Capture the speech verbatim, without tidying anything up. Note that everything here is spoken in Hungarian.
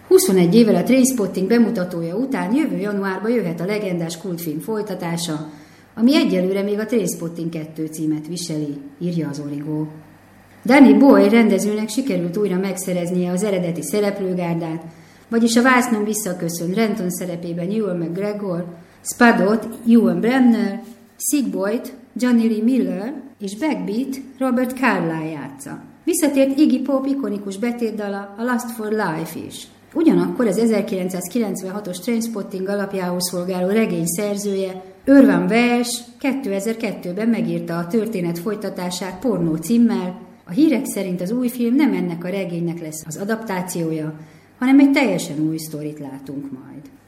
huszonegy évvel a Trainspotting bemutatója után jövő januárban jöhet a legendás kultfilm folytatása, ami egyelőre még a Trainspotting kettő címet viseli, írja az Origo. Danny Boyle rendezőnek sikerült újra megszereznie az eredeti szereplőgárdát, vagyis a vásznon visszaköszön Renton szerepében Ewan McGregor, Spadot Ewan Bremner, Sigboyt Johnny Lee Miller és Backbeat Robert Carlyle játsza. Visszatért Iggy Pop ikonikus betétdala, a Lust for Life is. Ugyanakkor az ezerkilencszázkilencvenhatos Trainspotting alapjául szolgáló regény szerzője, Irvin Welsh kétezer-kettőben megírta a történet folytatását pornó címmel. A hírek szerint az új film nem ennek a regénynek lesz az adaptációja, hanem egy teljesen új sztorit látunk majd.